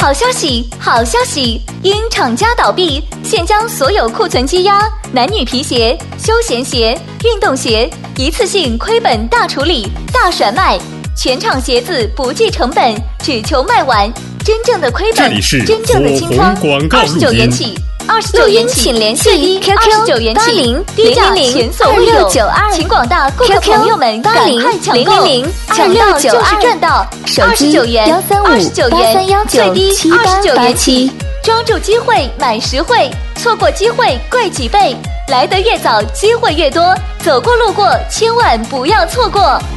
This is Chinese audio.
好消息，好消息！因厂家倒闭，现将所有库存积压，男女皮鞋、休闲鞋、运动鞋一次性亏本大处理、大甩卖，全场鞋子不计成本，只求卖完。真正的亏本，真正的清仓，29元起。29元起，请联系 QQ 29元起，低价前所未有，请广大顾客朋友们赶快抢购，抢到就是赚到！29元，29元，最低29元起，抓住机会买实惠，错过机会贵几倍，来得越早机会越多，走过路过千万不要错过。